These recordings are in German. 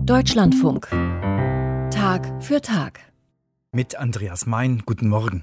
Deutschlandfunk. Tag für Tag. Mit Andreas Mein, guten Morgen.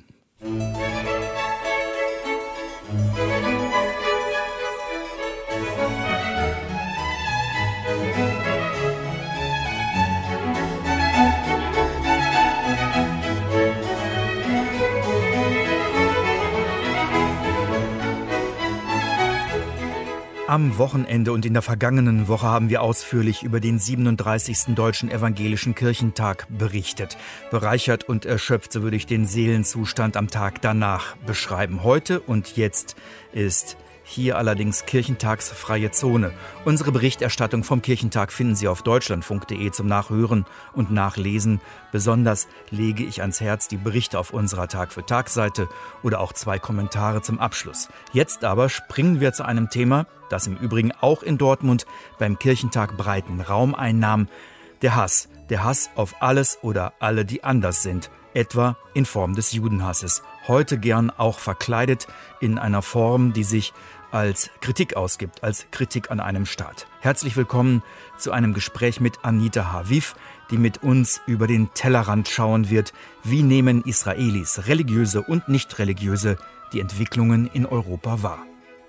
Am Wochenende und in der vergangenen Woche haben wir ausführlich über den 37. Deutschen Evangelischen Kirchentag berichtet. Bereichert und erschöpft, so würde ich den Seelenzustand am Tag danach beschreiben. Heute und jetzt ist hier allerdings kirchentagsfreie Zone. Unsere Berichterstattung vom Kirchentag finden Sie auf deutschlandfunk.de zum Nachhören und Nachlesen. Besonders lege ich ans Herz die Berichte auf unserer Tag-für-Tag-Seite oder auch 2 Kommentare zum Abschluss. Jetzt aber springen wir zu einem Thema, das im Übrigen auch in Dortmund beim Kirchentag breiten Raum einnahm. Der Hass auf alles oder alle, die anders sind, etwa in Form des Judenhasses. Heute gern auch verkleidet in einer Form, die sich als Kritik ausgibt, als Kritik an einem Staat. Herzlich willkommen zu einem Gespräch mit Anita Haviv, die mit uns über den Tellerrand schauen wird. Wie nehmen Israelis, religiöse und nicht religiöse, die Entwicklungen in Europa wahr?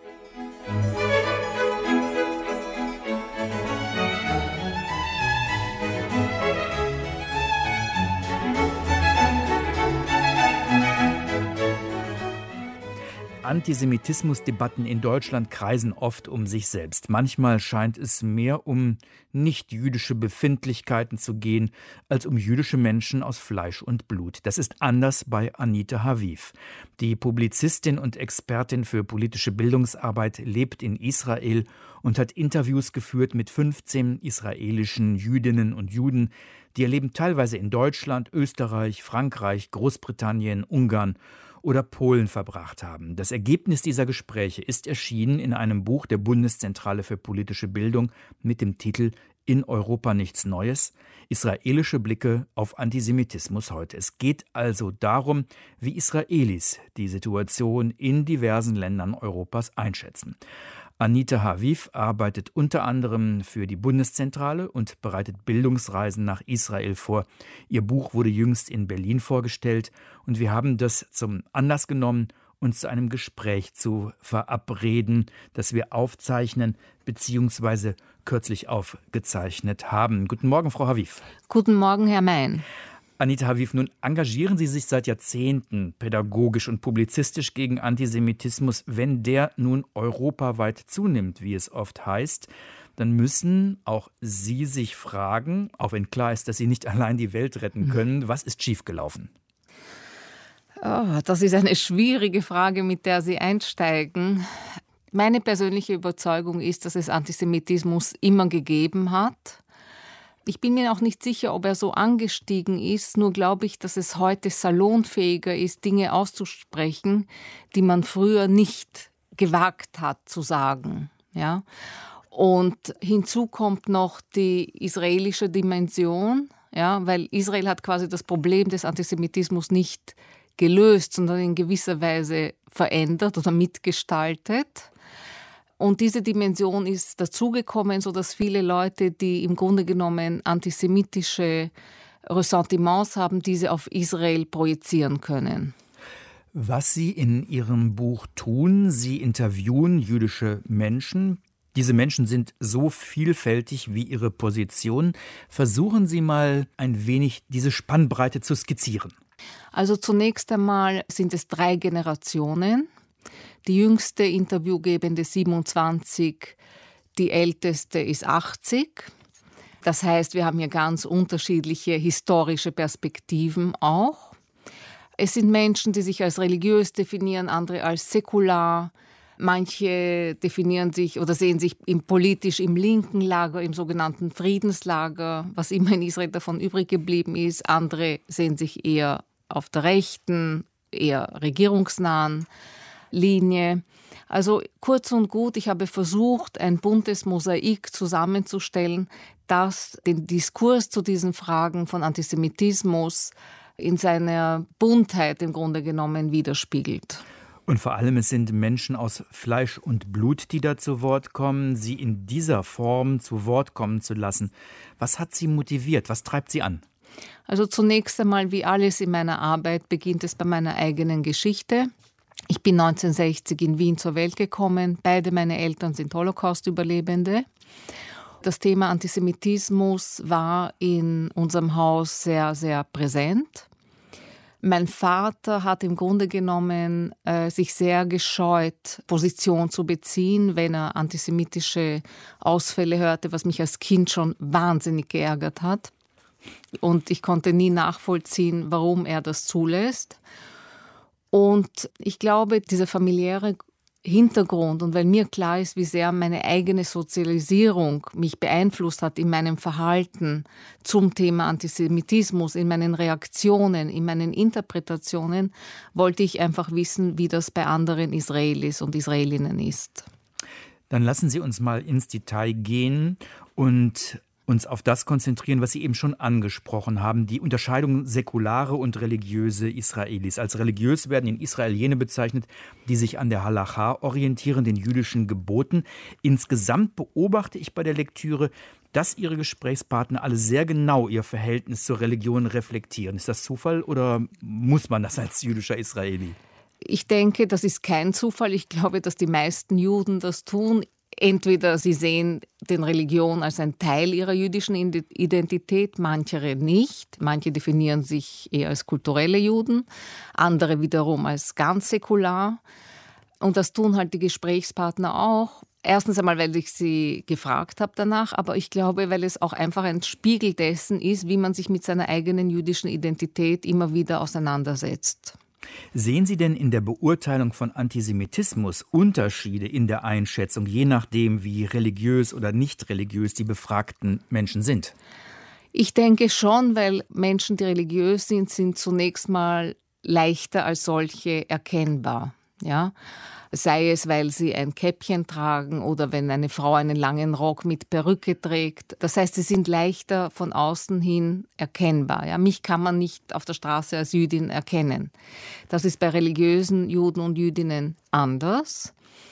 Antisemitismusdebatten in Deutschland kreisen oft um sich selbst. Manchmal scheint es mehr um nicht-jüdische Befindlichkeiten zu gehen, als um jüdische Menschen aus Fleisch und Blut. Das ist anders bei Anita Haviv. Die Publizistin und Expertin für politische Bildungsarbeit lebt in Israel und hat Interviews geführt mit 15 israelischen Jüdinnen und Juden, die ihr Leben teilweise in Deutschland, Österreich, Frankreich, Großbritannien, Ungarn oder Polen verbracht haben. Das Ergebnis dieser Gespräche ist erschienen in einem Buch der Bundeszentrale für politische Bildung mit dem Titel »In Europa nichts Neues. Israelische Blicke auf Antisemitismus heute«. Es geht also darum, wie Israelis die Situation in diversen Ländern Europas einschätzen. Anita Haviv arbeitet unter anderem für die Bundeszentrale und bereitet Bildungsreisen nach Israel vor. Ihr Buch wurde jüngst in Berlin vorgestellt und wir haben das zum Anlass genommen, uns zu einem Gespräch zu verabreden, das wir aufzeichnen bzw. kürzlich aufgezeichnet haben. Guten Morgen, Frau Haviv. Guten Morgen, Herr Mein. Anita Haviv, nun engagieren Sie sich seit Jahrzehnten pädagogisch und publizistisch gegen Antisemitismus. Wenn der nun europaweit zunimmt, wie es oft heißt, dann müssen auch Sie sich fragen, auch wenn klar ist, dass Sie nicht allein die Welt retten können, was ist schiefgelaufen? Oh, das ist eine schwierige Frage, mit der Sie einsteigen. Meine persönliche Überzeugung ist, dass es Antisemitismus immer gegeben hat. Ich bin mir auch nicht sicher, ob er so angestiegen ist, nur glaube ich, dass es heute salonfähiger ist, Dinge auszusprechen, die man früher nicht gewagt hat zu sagen. Ja? Und hinzu kommt noch die israelische Dimension, ja? Weil Israel hat quasi das Problem des Antisemitismus nicht gelöst, sondern in gewisser Weise verändert oder mitgestaltet. Und diese Dimension ist dazugekommen, sodass viele Leute, die im Grunde genommen antisemitische Ressentiments haben, diese auf Israel projizieren können. Was Sie in Ihrem Buch tun, Sie interviewen jüdische Menschen. Diese Menschen sind so vielfältig wie ihre Position. Versuchen Sie mal ein wenig diese Spannbreite zu skizzieren. Also zunächst einmal sind es 3 Generationen. Die jüngste Interviewgebende 27, die älteste ist 80. Das heißt, wir haben hier ganz unterschiedliche historische Perspektiven auch. Es sind Menschen, die sich als religiös definieren, andere als säkular. Manche definieren sich oder sehen sich politisch im linken Lager, im sogenannten Friedenslager, was immer in Israel davon übrig geblieben ist. Andere sehen sich eher auf der rechten, eher regierungsnahen Linie. Also kurz und gut, ich habe versucht, ein buntes Mosaik zusammenzustellen, das den Diskurs zu diesen Fragen von Antisemitismus in seiner Buntheit im Grunde genommen widerspiegelt. Und vor allem, es sind Menschen aus Fleisch und Blut, die da zu Wort kommen. Sie in dieser Form zu Wort kommen zu lassen. Was hat Sie motiviert? Was treibt Sie an? Also zunächst einmal, wie alles in meiner Arbeit, beginnt es bei meiner eigenen Geschichte. Ich bin 1960 in Wien zur Welt gekommen. Beide meine Eltern sind Holocaust-Überlebende. Das Thema Antisemitismus war in unserem Haus sehr, sehr präsent. Mein Vater hat im Grunde genommen sich sehr gescheut, Position zu beziehen, wenn er antisemitische Ausfälle hörte, was mich als Kind schon wahnsinnig geärgert hat. Und ich konnte nie nachvollziehen, warum er das zulässt. Und ich glaube, dieser familiäre Hintergrund und weil mir klar ist, wie sehr meine eigene Sozialisierung mich beeinflusst hat in meinem Verhalten zum Thema Antisemitismus, in meinen Reaktionen, in meinen Interpretationen, wollte ich einfach wissen, wie das bei anderen Israelis und Israelinnen ist. Dann lassen Sie uns mal ins Detail gehen und uns auf das konzentrieren, was Sie eben schon angesprochen haben, die Unterscheidung säkulare und religiöse Israelis. Als religiös werden in Israel jene bezeichnet, die sich an der Halacha orientieren, den jüdischen Geboten. Insgesamt beobachte ich bei der Lektüre, dass Ihre Gesprächspartner alle sehr genau ihr Verhältnis zur Religion reflektieren. Ist das Zufall oder muss man das als jüdischer Israeli? Ich denke, das ist kein Zufall. Ich glaube, dass die meisten Juden das tun. Entweder sie sehen den Religion als ein Teil ihrer jüdischen Identität, manche nicht. Manche definieren sich eher als kulturelle Juden, andere wiederum als ganz säkular. Und das tun halt die Gesprächspartner auch. Erstens einmal, weil ich sie gefragt habe danach, aber ich glaube, weil es auch einfach ein Spiegel dessen ist, wie man sich mit seiner eigenen jüdischen Identität immer wieder auseinandersetzt. Sehen Sie denn in der Beurteilung von Antisemitismus Unterschiede in der Einschätzung, je nachdem, wie religiös oder nicht religiös die befragten Menschen sind? Ich denke schon, weil Menschen, die religiös sind, sind zunächst mal leichter als solche erkennbar. Ja? Sei es, weil sie ein Käppchen tragen oder wenn eine Frau einen langen Rock mit Perücke trägt. Das heißt, sie sind leichter von außen hin erkennbar. Ja? Mich kann man nicht auf der Straße als Jüdin erkennen. Das ist bei religiösen Juden und Jüdinnen anders.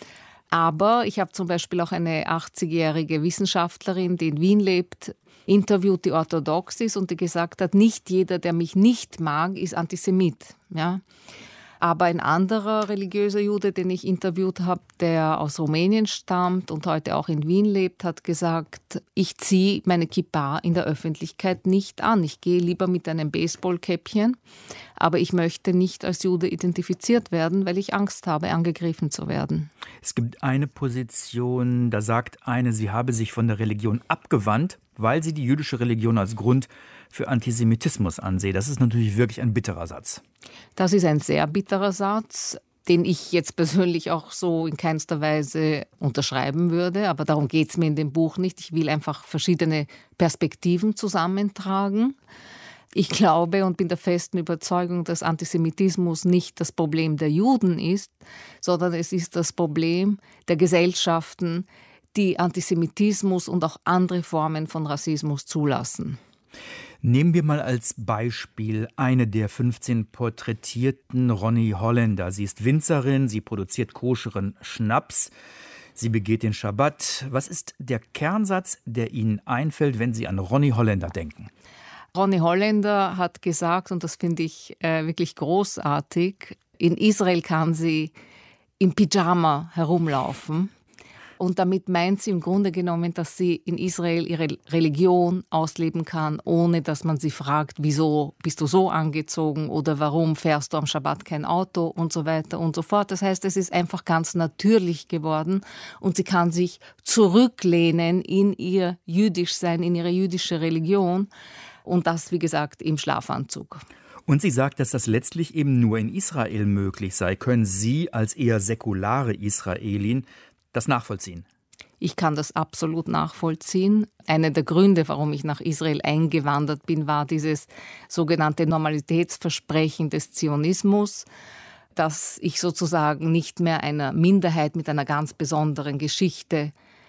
Aber ich habe zum Beispiel auch eine 80-jährige Wissenschaftlerin, die in Wien lebt, interviewt, die orthodox ist und die gesagt hat, nicht jeder, der mich nicht mag, ist Antisemit. Ja? Aber ein anderer religiöser Jude, den ich interviewt habe, der aus Rumänien stammt und heute auch in Wien lebt, hat gesagt, ich ziehe meine Kippa in der Öffentlichkeit nicht an. Ich gehe lieber mit einem Baseballkäppchen, aber ich möchte nicht als Jude identifiziert werden, weil ich Angst habe, angegriffen zu werden. Es gibt eine Position, da sagt eine, sie habe sich von der Religion abgewandt, weil sie die jüdische Religion als Grund für Antisemitismus ansehe. Das ist natürlich wirklich ein bitterer Satz. Das ist ein sehr bitterer Satz, den ich jetzt persönlich auch so in keinster Weise unterschreiben würde. Aber darum geht es mir in dem Buch nicht. Ich will einfach verschiedene Perspektiven zusammentragen. Ich glaube und bin der festen Überzeugung, dass Antisemitismus nicht das Problem der Juden ist, sondern es ist das Problem der Gesellschaften, die Antisemitismus und auch andere Formen von Rassismus zulassen. Nehmen wir mal als Beispiel eine der 15 Porträtierten, Ronny Hollander. Sie ist Winzerin, sie produziert koscheren Schnaps, sie begeht den Schabbat. Was ist der Kernsatz, der Ihnen einfällt, wenn Sie an Ronny Hollander denken? Ronny Hollander hat gesagt, und das finde ich wirklich großartig, in Israel kann sie im Pyjama herumlaufen. Und damit meint sie im Grunde genommen, dass sie in Israel ihre Religion ausleben kann, ohne dass man sie fragt, wieso bist du so angezogen oder warum fährst du am Schabbat kein Auto und so weiter und so fort. Das heißt, es ist einfach ganz natürlich geworden und sie kann sich zurücklehnen in ihr Jüdischsein, in ihre jüdische Religion und das, wie gesagt, im Schlafanzug. Und sie sagt, dass das letztlich eben nur in Israel möglich sei. Können Sie als eher säkulare Israelin das nachvollziehen? Ich kann das absolut nachvollziehen. Einer der Gründe, warum ich nach Israel eingewandert bin, war dieses sogenannte Normalitätsversprechen des Zionismus, dass ich sozusagen nicht mehr einer Minderheit mit einer ganz besonderen Geschichte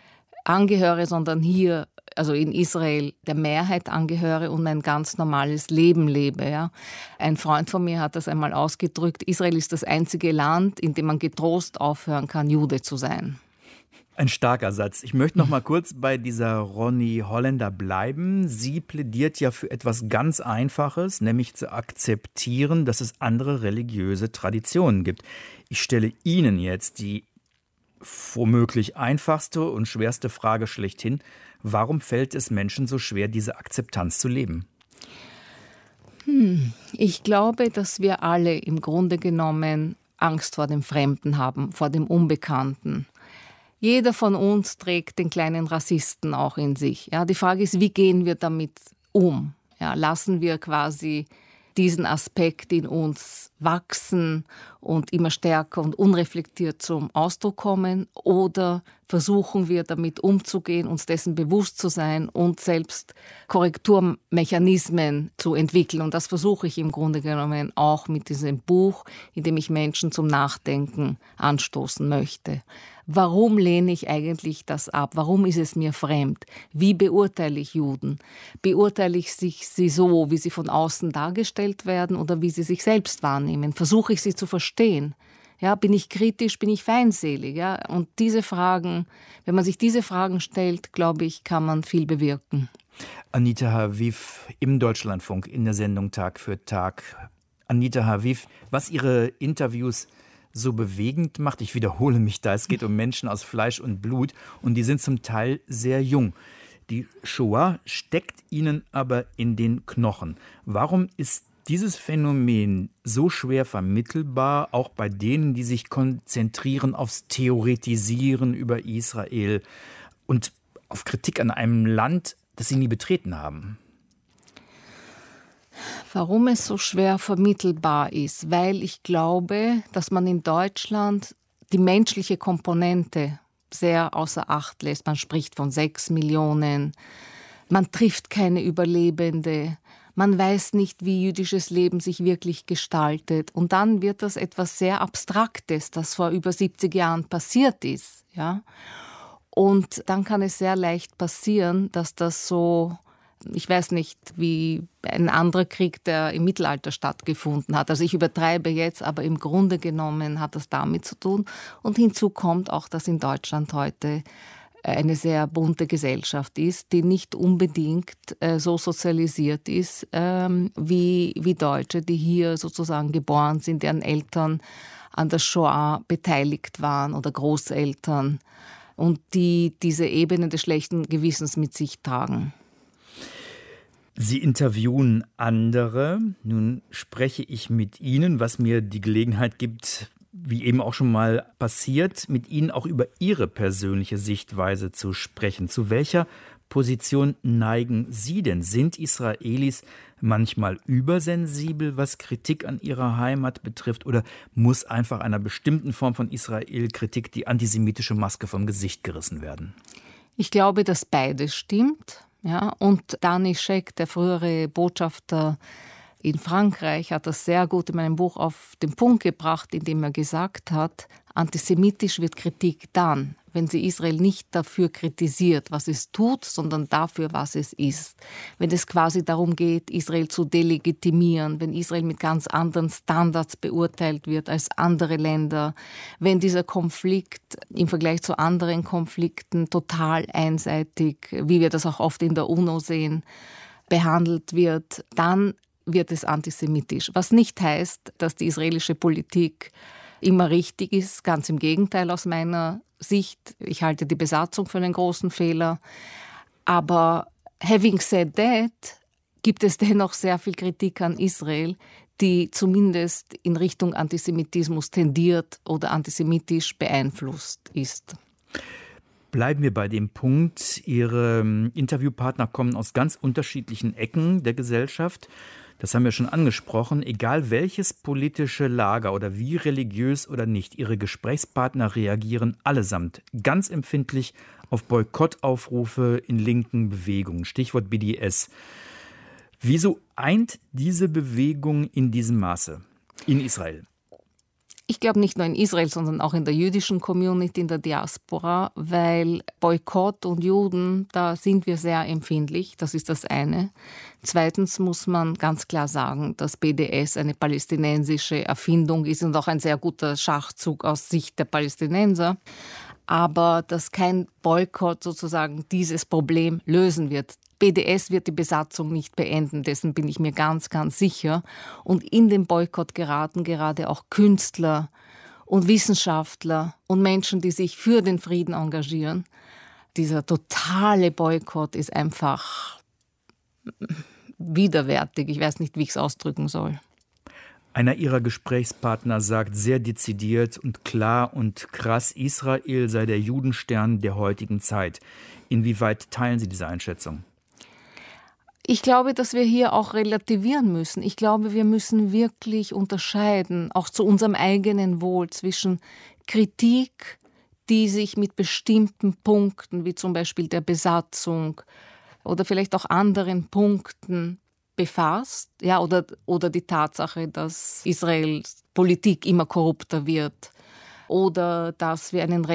angehöre, sondern hier, also in Israel, der Mehrheit angehöre und ein ganz normales Leben lebe. Ja. Ein Freund von mir hat das einmal ausgedrückt: Israel ist das einzige Land, in dem man getrost aufhören kann, Jude zu sein. Ein starker Satz. Ich möchte noch mal kurz bei dieser Ronny Hollander bleiben. Sie plädiert ja für etwas ganz Einfaches, nämlich zu akzeptieren, dass es andere religiöse Traditionen gibt. Ich stelle Ihnen jetzt die womöglich einfachste und schwerste Frage schlechthin. Warum fällt es Menschen so schwer, diese Akzeptanz zu leben? Ich glaube, dass wir alle im Grunde genommen Angst vor dem Fremden haben, vor dem Unbekannten. Jeder von uns trägt den kleinen Rassisten auch in sich. Ja, die Frage ist, wie gehen wir damit um? Ja, lassen wir quasi diesen Aspekt in uns wachsen und immer stärker und unreflektiert zum Ausdruck kommen, oder versuchen wir damit umzugehen, uns dessen bewusst zu sein und selbst Korrekturmechanismen zu entwickeln. Und das versuche ich im Grunde genommen auch mit diesem Buch, in dem ich Menschen zum Nachdenken anstoßen möchte. Warum lehne ich eigentlich das ab? Warum ist es mir fremd? Wie beurteile ich Juden? Beurteile ich sie so, wie sie von außen dargestellt werden, oder wie sie sich selbst wahrnehmen? Versuche ich sie zu verstehen? Ja, bin ich kritisch, bin ich feindselig? Ja? Und diese Fragen, wenn man sich diese Fragen stellt, glaube ich, kann man viel bewirken. Anita Haviv im Deutschlandfunk in der Sendung Tag für Tag. Anita Haviv, was Ihre Interviews so bewegend macht, ich wiederhole mich da, es geht um Menschen aus Fleisch und Blut und die sind zum Teil sehr jung. Die Shoah steckt ihnen aber in den Knochen. Warum ist dieses Phänomen so schwer vermittelbar, auch bei denen, die sich konzentrieren aufs Theoretisieren über Israel und auf Kritik an einem Land, das sie nie betreten haben? Warum es so schwer vermittelbar ist? Weil ich glaube, dass man in Deutschland die menschliche Komponente sehr außer Acht lässt. Man spricht von 6 Millionen, man trifft keine Überlebende, man weiß nicht, wie jüdisches Leben sich wirklich gestaltet. Und dann wird das etwas sehr Abstraktes, das vor über 70 Jahren passiert ist. Ja? Und dann kann es sehr leicht passieren, dass das so, ich weiß nicht, wie ein anderer Krieg, der im Mittelalter stattgefunden hat. Also ich übertreibe jetzt, aber im Grunde genommen hat das damit zu tun. Und hinzu kommt auch, dass in Deutschland heute eine sehr bunte Gesellschaft ist, die nicht unbedingt so sozialisiert ist wie Deutsche, die hier sozusagen geboren sind, deren Eltern an der Shoah beteiligt waren oder Großeltern und die diese Ebene des schlechten Gewissens mit sich tragen. Sie interviewen andere. Nun spreche ich mit Ihnen, was mir die Gelegenheit gibt, wie eben auch schon mal passiert, mit Ihnen auch über Ihre persönliche Sichtweise zu sprechen. Zu welcher Position neigen Sie denn? Sind Israelis manchmal übersensibel, was Kritik an ihrer Heimat betrifft? Oder muss einfach einer bestimmten Form von Israel-Kritik die antisemitische Maske vom Gesicht gerissen werden? Ich glaube, dass beides stimmt. Ja, und Dani Scheck, der frühere Botschafter in Frankreich, hat das sehr gut in meinem Buch auf den Punkt gebracht, indem er gesagt hat, antisemitisch wird Kritik dann, wenn sie Israel nicht dafür kritisiert, was es tut, sondern dafür, was es ist. Wenn es quasi darum geht, Israel zu delegitimieren, wenn Israel mit ganz anderen Standards beurteilt wird als andere Länder, wenn dieser Konflikt im Vergleich zu anderen Konflikten total einseitig, wie wir das auch oft in der UNO sehen, behandelt wird, dann wird es antisemitisch. Was nicht heißt, dass die israelische Politik immer richtig ist. Ganz im Gegenteil aus meiner Sicht. Ich halte die Besatzung für einen großen Fehler. Aber having said that, gibt es dennoch sehr viel Kritik an Israel, die zumindest in Richtung Antisemitismus tendiert oder antisemitisch beeinflusst ist. Bleiben wir bei dem Punkt. Ihre Interviewpartner kommen aus ganz unterschiedlichen Ecken der Gesellschaft. Das haben wir schon angesprochen. Egal welches politische Lager oder wie religiös oder nicht, ihre Gesprächspartner reagieren allesamt ganz empfindlich auf Boykottaufrufe in linken Bewegungen. Stichwort BDS. Wieso eint diese Bewegung in diesem Maße in Israel? Ich glaube nicht nur in Israel, sondern auch in der jüdischen Community, in der Diaspora, weil Boykott und Juden, da sind wir sehr empfindlich, das ist das eine. Zweitens muss man ganz klar sagen, dass BDS eine palästinensische Erfindung ist und auch ein sehr guter Schachzug aus Sicht der Palästinenser, aber dass kein Boykott sozusagen dieses Problem lösen wird. BDS wird die Besatzung nicht beenden, dessen bin ich mir ganz, ganz sicher. Und in den Boykott geraten gerade auch Künstler und Wissenschaftler und Menschen, die sich für den Frieden engagieren. Dieser totale Boykott ist einfach widerwärtig. Ich weiß nicht, wie ich es ausdrücken soll. Einer Ihrer Gesprächspartner sagt sehr dezidiert und klar und krass, Israel sei der Judenstern der heutigen Zeit. Inwieweit teilen Sie diese Einschätzung? Ich glaube, dass wir hier auch relativieren müssen. Ich glaube, wir müssen wirklich unterscheiden, auch zu unserem eigenen Wohl, zwischen Kritik, die sich mit bestimmten Punkten, wie zum Beispiel der Besatzung oder vielleicht auch anderen Punkten befasst, ja, oder die Tatsache, dass Israels Politik immer korrupter wird, oder dass wir einen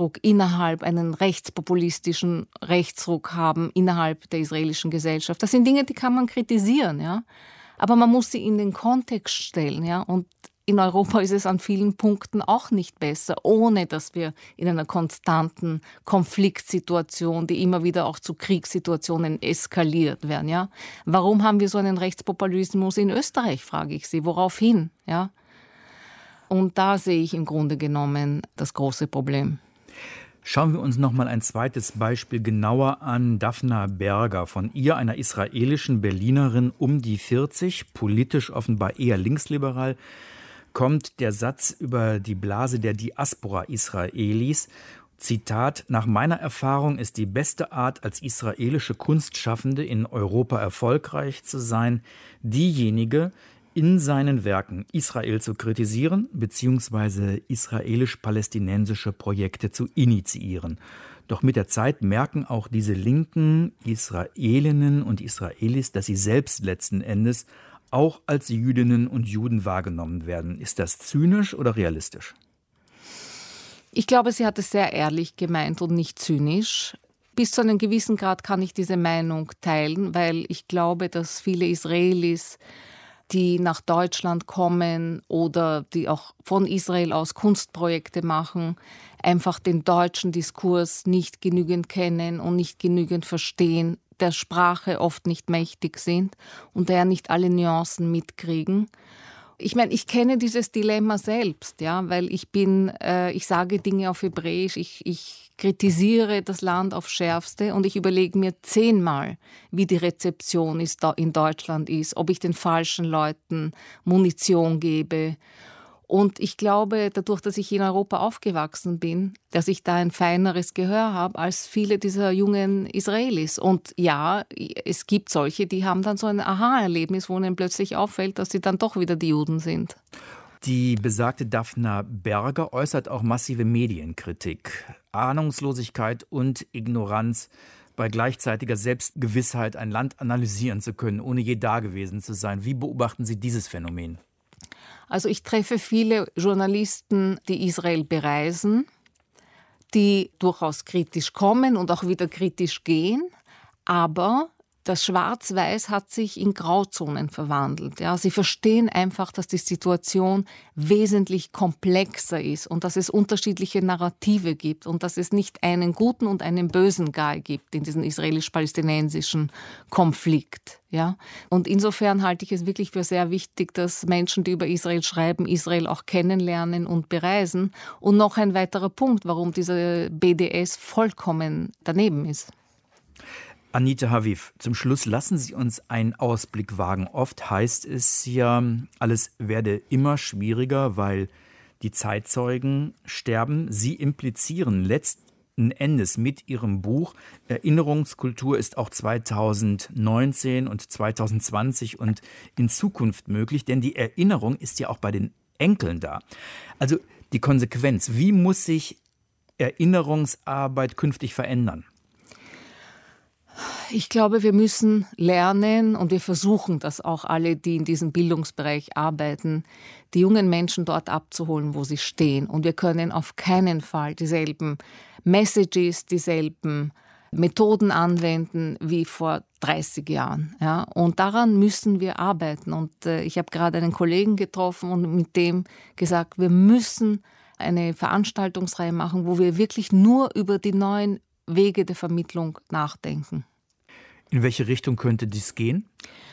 rechtspopulistischen Rechtsruck haben innerhalb der israelischen Gesellschaft. Das sind Dinge, die kann man kritisieren, ja. Aber man muss sie in den Kontext stellen, ja. Und in Europa ist es an vielen Punkten auch nicht besser, ohne dass wir in einer konstanten Konfliktsituation, die immer wieder auch zu Kriegssituationen eskaliert werden, ja. Warum haben wir so einen Rechtspopulismus in Österreich, frage ich Sie. Woraufhin, ja? Und da sehe ich im Grunde genommen das große Problem. Schauen wir uns noch mal ein zweites Beispiel genauer an. Daphna Berger, von ihr, einer israelischen Berlinerin um die 40, politisch offenbar eher linksliberal, kommt der Satz über die Blase der Diaspora Israelis. Zitat: Nach meiner Erfahrung ist die beste Art, als israelische Kunstschaffende in Europa erfolgreich zu sein, diejenige, in seinen Werken Israel zu kritisieren bzw. israelisch-palästinensische Projekte zu initiieren. Doch mit der Zeit merken auch diese linken Israelinnen und Israelis, dass sie selbst letzten Endes auch als Jüdinnen und Juden wahrgenommen werden. Ist das zynisch oder realistisch? Ich glaube, sie hat es sehr ehrlich gemeint und nicht zynisch. Bis zu einem gewissen Grad kann ich diese Meinung teilen, weil ich glaube, dass viele Israelis, die nach Deutschland kommen oder die auch von Israel aus Kunstprojekte machen, einfach den deutschen Diskurs nicht genügend kennen und nicht genügend verstehen, der Sprache oft nicht mächtig sind und daher nicht alle Nuancen mitkriegen. Ich meine, ich kenne dieses Dilemma selbst, ja, weil ich sage Dinge auf Hebräisch, ich kritisiere das Land aufs Schärfste und ich überlege mir 10-mal, wie die Rezeption in Deutschland ist, ob ich den falschen Leuten Munition gebe. Und ich glaube, dadurch, dass ich in Europa aufgewachsen bin, dass ich da ein feineres Gehör habe als viele dieser jungen Israelis. Und ja, es gibt solche, die haben dann so ein Aha-Erlebnis, wo ihnen plötzlich auffällt, dass sie dann doch wieder die Juden sind. Die besagte Daphna Berger äußert auch massive Medienkritik. Ahnungslosigkeit und Ignoranz, bei gleichzeitiger Selbstgewissheit ein Land analysieren zu können, ohne je dagewesen zu sein. Wie beobachten Sie dieses Phänomen? Also ich treffe viele Journalisten, die Israel bereisen, die durchaus kritisch kommen und auch wieder kritisch gehen, aber das Schwarz-Weiß hat sich in Grauzonen verwandelt. Ja, sie verstehen einfach, dass die Situation wesentlich komplexer ist und dass es unterschiedliche Narrative gibt und dass es nicht einen guten und einen bösen Guy gibt in diesem israelisch-palästinensischen Konflikt. Ja? Und insofern halte ich es wirklich für sehr wichtig, dass Menschen, die über Israel schreiben, Israel auch kennenlernen und bereisen. Und noch ein weiterer Punkt, warum dieser BDS vollkommen daneben ist. Anita Haviv, zum Schluss lassen Sie uns einen Ausblick wagen. Oft heißt es ja, alles werde immer schwieriger, weil die Zeitzeugen sterben. Sie implizieren letzten Endes mit Ihrem Buch, Erinnerungskultur ist auch 2019 und 2020 und in Zukunft möglich, denn die Erinnerung ist ja auch bei den Enkeln da. Also die Konsequenz, wie muss sich Erinnerungsarbeit künftig verändern? Ich glaube, wir müssen lernen, und wir versuchen das auch alle, die in diesem Bildungsbereich arbeiten, die jungen Menschen dort abzuholen, wo sie stehen. Und wir können auf keinen Fall dieselben Messages, dieselben Methoden anwenden wie vor 30 Jahren. Ja? Und daran müssen wir arbeiten. Und ich habe gerade einen Kollegen getroffen und mit dem gesagt, wir müssen eine Veranstaltungsreihe machen, wo wir wirklich nur über die neuen Wege der Vermittlung nachdenken. In welche Richtung könnte dies gehen?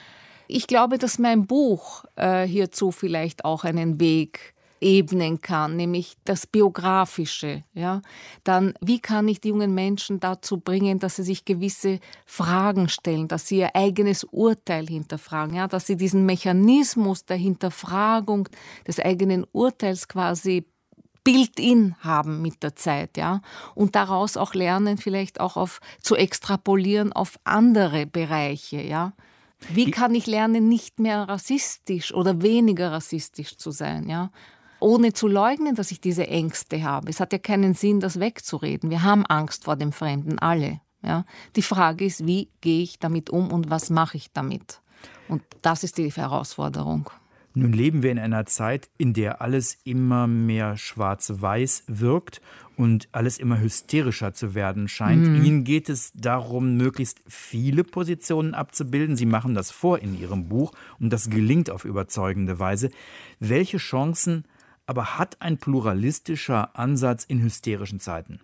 Ich glaube, dass mein Buch hierzu vielleicht auch einen Weg ebnen kann, nämlich das Biografische. Ja? Dann, wie kann ich die jungen Menschen dazu bringen, dass sie sich gewisse Fragen stellen, dass sie ihr eigenes Urteil hinterfragen, ja? Dass sie diesen Mechanismus der Hinterfragung des eigenen Urteils quasi Built-in haben mit der Zeit, ja, und daraus auch lernen, vielleicht auch zu extrapolieren auf andere Bereiche, ja. Wie kann ich lernen, nicht mehr rassistisch oder weniger rassistisch zu sein, ja, ohne zu leugnen, dass ich diese Ängste habe. Es hat ja keinen Sinn, das wegzureden. Wir haben Angst vor dem Fremden, alle, ja. Die Frage ist, wie gehe ich damit um und was mache ich damit? Und das ist die Herausforderung. Nun leben wir in einer Zeit, in der alles immer mehr schwarz-weiß wirkt und alles immer hysterischer zu werden scheint. Ihnen geht es darum, möglichst viele Positionen abzubilden. Sie machen das vor in Ihrem Buch und das gelingt auf überzeugende Weise. Welche Chancen aber hat ein pluralistischer Ansatz in hysterischen Zeiten?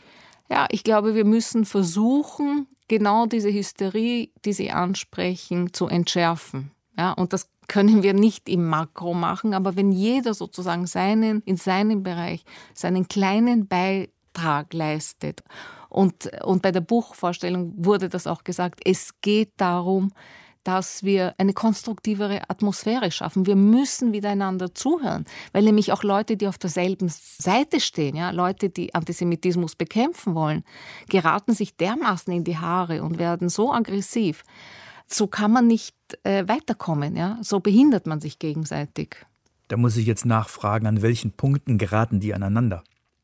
Ja, ich glaube, wir müssen versuchen, genau diese Hysterie, die Sie ansprechen, zu entschärfen. Ja, und das können wir nicht im Makro machen, aber wenn jeder sozusagen in seinem Bereich seinen kleinen Beitrag leistet. Und bei der Buchvorstellung wurde das auch gesagt, es geht darum, dass wir eine konstruktivere Atmosphäre schaffen. Wir müssen miteinander zuhören, weil nämlich auch Leute, die auf derselben Seite stehen, ja, Leute, die Antisemitismus bekämpfen wollen, geraten sich dermaßen in die Haare und werden so aggressiv. So kann man nicht weiterkommen, ja? So behindert man sich gegenseitig. Da muss ich jetzt nachfragen, an welchen Punkten geraten die aneinander?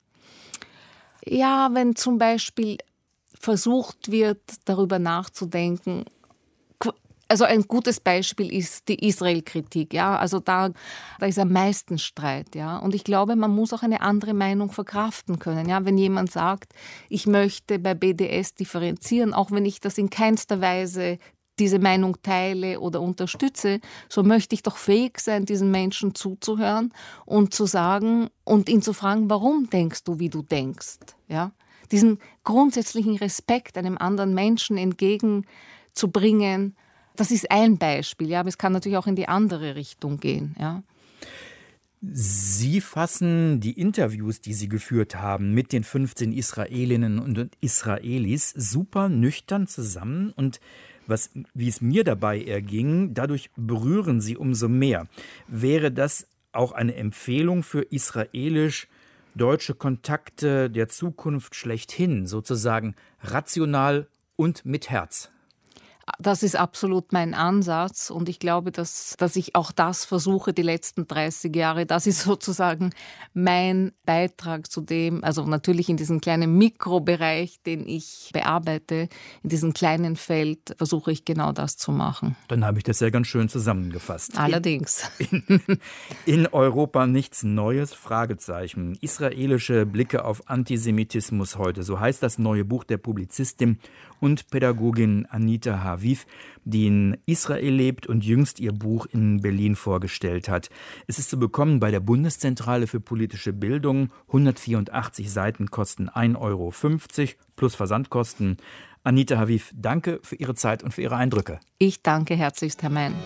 Ja, wenn zum Beispiel versucht wird, darüber nachzudenken, also ein gutes Beispiel ist die Israel-Kritik, ja, also da ist am meisten Streit, ja, und ich glaube, man muss auch eine andere Meinung verkraften können, ja, wenn jemand sagt, ich möchte bei BDS differenzieren, auch wenn ich das in keinster Weise diese Meinung teile oder unterstütze, so möchte ich doch fähig sein, diesen Menschen zuzuhören und zu sagen und ihn zu fragen, warum denkst du, wie du denkst, ja, diesen grundsätzlichen Respekt einem anderen Menschen entgegenzubringen. Das ist ein Beispiel, ja, aber es kann natürlich auch in die andere Richtung gehen, ja. Sie fassen die Interviews, die Sie geführt haben mit den 15 Israelinnen und Israelis, super nüchtern zusammen und wie es mir dabei erging, dadurch berühren Sie umso mehr. Wäre das auch eine Empfehlung für israelisch-deutsche Kontakte der Zukunft schlechthin, sozusagen rational und mit Herz? Das ist absolut mein Ansatz und ich glaube, dass ich auch das versuche die letzten 30 Jahre. Das ist sozusagen mein Beitrag zu dem, also natürlich in diesem kleinen Mikrobereich, den ich bearbeite, in diesem kleinen Feld versuche ich genau das zu machen. Dann habe ich das ja ganz schön zusammengefasst. Allerdings. In Europa nichts Neues? Fragezeichen. Israelische Blicke auf Antisemitismus heute. So heißt das neue Buch der Publizistin und Pädagogin Anita Haviv, die in Israel lebt und jüngst ihr Buch in Berlin vorgestellt hat. Es ist zu bekommen bei der Bundeszentrale für politische Bildung. 184 Seiten kosten 1,50 € plus Versandkosten. Anita Haviv, danke für Ihre Zeit und für Ihre Eindrücke. Ich danke herzlichst, Herr Mein.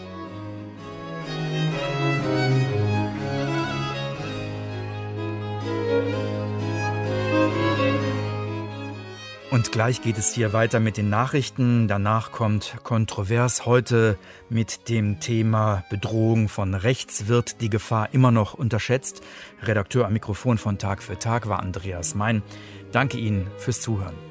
Und gleich geht es hier weiter mit den Nachrichten. Danach kommt Kontrovers heute mit dem Thema Bedrohung von rechts. Wird die Gefahr immer noch unterschätzt? Redakteur am Mikrofon von Tag für Tag war Andreas Mein. Danke Ihnen fürs Zuhören.